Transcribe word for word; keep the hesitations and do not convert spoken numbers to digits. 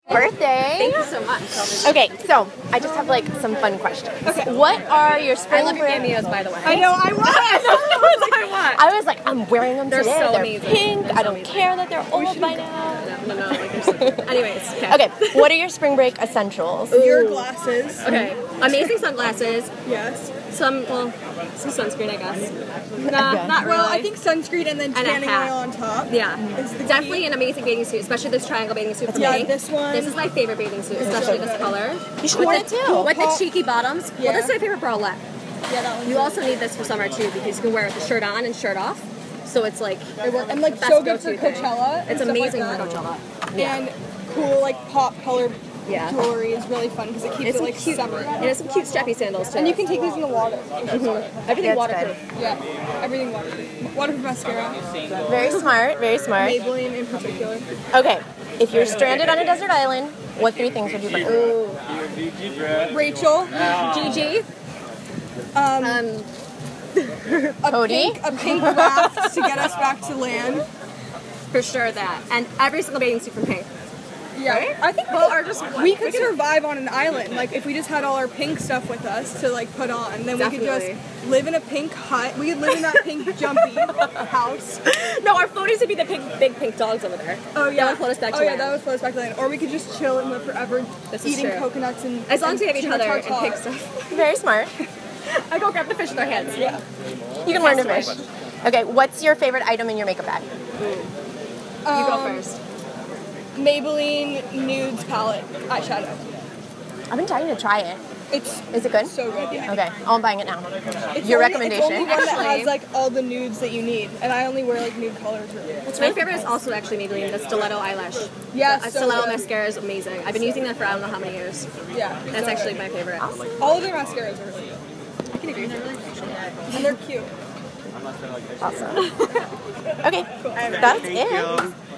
Birthday. Thank you so much. Okay, so I just have like some fun questions. Okay. What are your spring I love your break? cameos, by the way. I know, I want. I want. I was like, I'm wearing them They're today. so they're amazing. pink. They're I so don't amazing. care that they're old by now. No, no, no. Like they're so cute. Anyways. Okay. Okay, what are your spring break essentials? Your glasses. Okay. Amazing sunglasses. Yes. Some, well, some sunscreen, I guess. Nah, Okay. not really. Well, I think sunscreen and then And a tanning hat. oil on top. Yeah. Is the Definitely an amazing bathing suit, especially this triangle bathing suit for Yeah, me. this one. This is my favorite bathing suit, especially this color. You should With wear the- it too. With the Pop- cheeky bottoms. Yeah. Well, this is my favorite bralette. Yeah, that one. You also need this for summer too because you can wear it with the shirt on and shirt off. So it's like And like best so good for go-to thing. Coachella. and It's stuff amazing like for that. Coachella. And cool like pop color Yeah. jewelry is really fun because it keeps It's it some like cute, summer. and it's some cute strappy sandals too. And you can take these in the water. Mm-hmm. Everything That's waterproof. Yeah, everything waterproof. Waterproof mascara. Very smart, very smart. Maybelline in particular. Okay, if you're stranded on a desert island, what three things would you bring? Ooh. Rachel. Gigi. Um, Um, a Cody? pink, a pink raft to get us back to land. for sure that. And every single bathing suit from Pink. Yeah, I think Well, or just we could survive on an island. Like if we just had all our pink stuff with us to like put on, then we could Definitely. just live in a pink hut. We could live in that pink jumpy house. No, our floaties would be the pink, big pink dogs over there. Oh yeah, That would float us back oh to yeah, land. that would float us back to land. Or we could just chill and live forever, This is eating true. coconuts and As long as we have and each other and tartar. pink stuff. Very smart. I go grab the fish with our hands. Yeah. You can learn to fish. Okay, what's your favorite item in your makeup bag? You go Um, first. Maybelline Nudes palette eyeshadow. I've been dying to try it. It's Is it good? so good. Yeah. Okay, I'm buying it now. It's Your only, recommendation? It's only one that Actually- has like all the nudes that you need, and I only wear like nude colors. Really. My favorite is also actually Maybelline, the Stiletto eyelash. Yeah, The so Stiletto good. mascara is amazing. I've been using that for I don't know how many years. Yeah, That's so actually good. my favorite. All of their mascaras are really good, I can agree. and they're cute. Awesome. Okay, that's it.